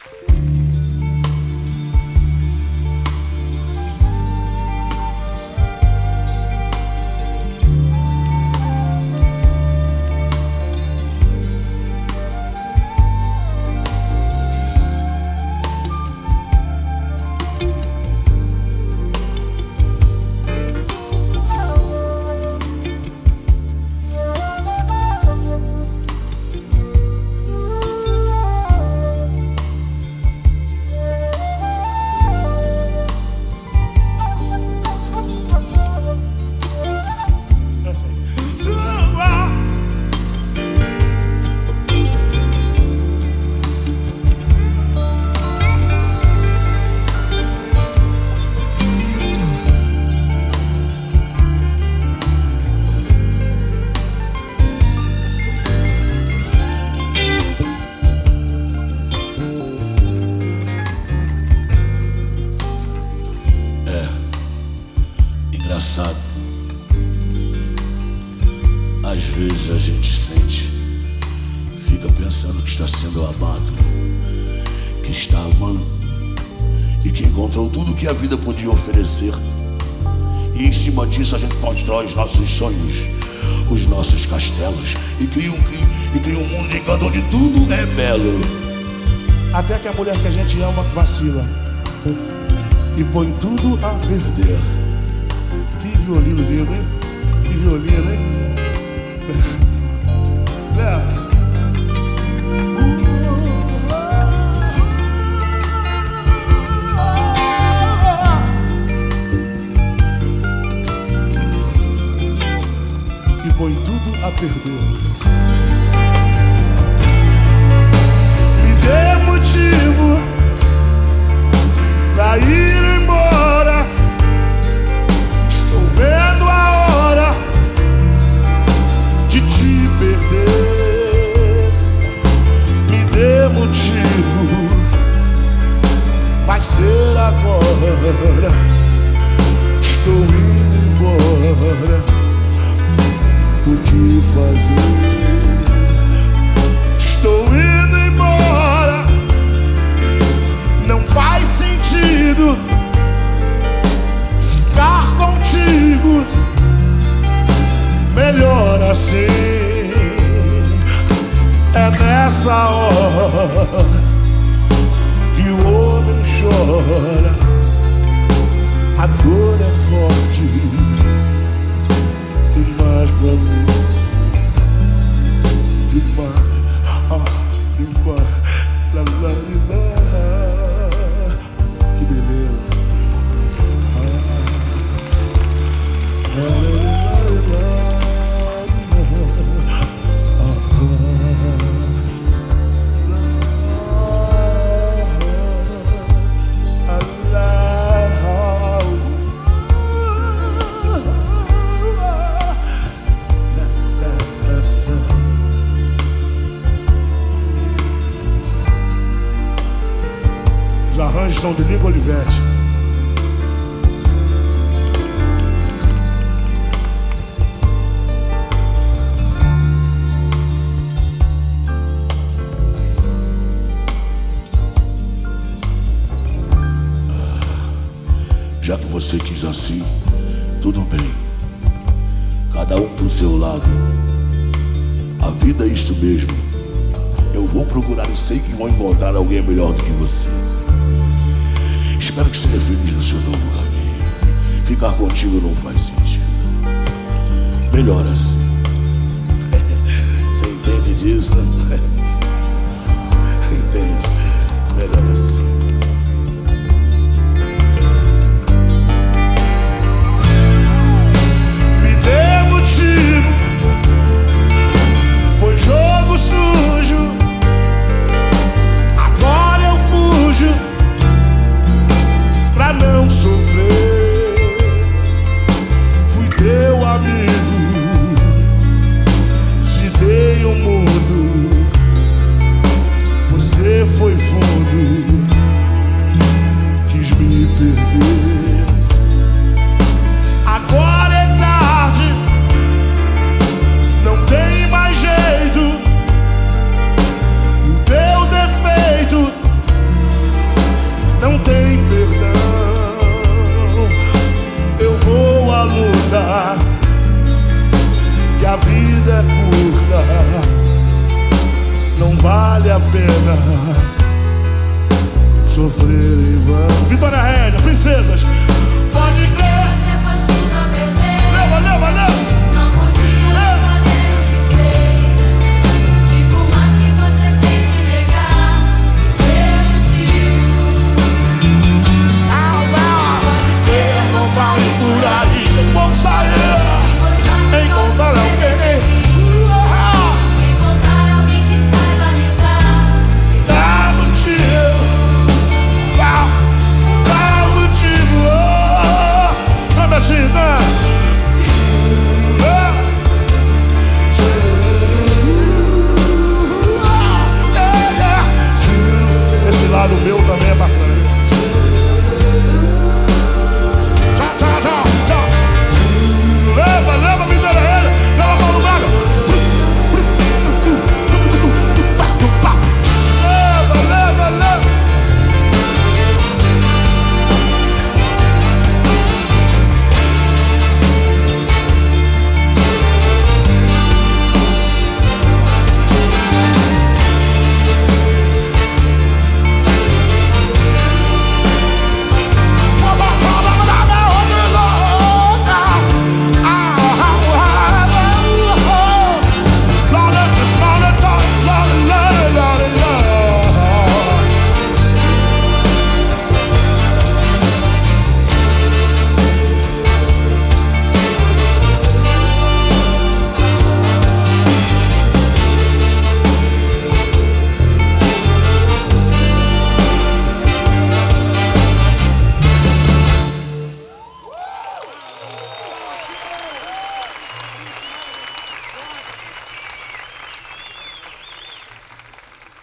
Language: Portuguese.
Engraçado, às vezes a gente sente, fica pensando que está sendo amado, que está amando e que encontrou tudo que a vida podia oferecer. E em cima disso a gente constrói os nossos sonhos, os nossos castelos e cria um mundo de encanto onde tudo é belo. Até que a mulher que a gente ama vacila e põe tudo a perder. Que violino lindo, hein? Que violino, hein? E põe tudo a perder. Me dê motivo pra ir embora. Estou vendo a hora de te perder. Me dê motivo, vai ser agora. Estou indo embora. O que fazer? Estou indo embora. Não faz sentido ficar contigo. Melhor assim. É nessa hora que o homem chora. A dor é forte demais pra mim. Demais, la la la. Que beleza. Os arranjos são de Lincoln Olivetti. Já que você quis assim, tudo bem. Cada um pro seu lado. A vida é isso mesmo. Eu vou procurar e sei que vou encontrar alguém melhor do que você. Espero que seja feliz no seu novo caminho. Ficar contigo não faz sentido. Melhor assim. Você entende disso, né? Entende? Melhor assim. Me dê motivo. Foi jogo sujo. Agora eu fujo pra não sofrer. Fui teu amigo, te dei o mundo sofrer em vão. Vitória Rédia, princesas. Pode crer. Você pôs tudo a perder. Leva, leva, leva. Não podia fazer o que fez. E por mais que você tente negar, é motivo. Não vale por aí, vou sair. Encontrar alguém. Encontrar alguém que saiba me dar. Dá motivo. Dá motivo. Canta, Tita. Esse lado meu também é bacana.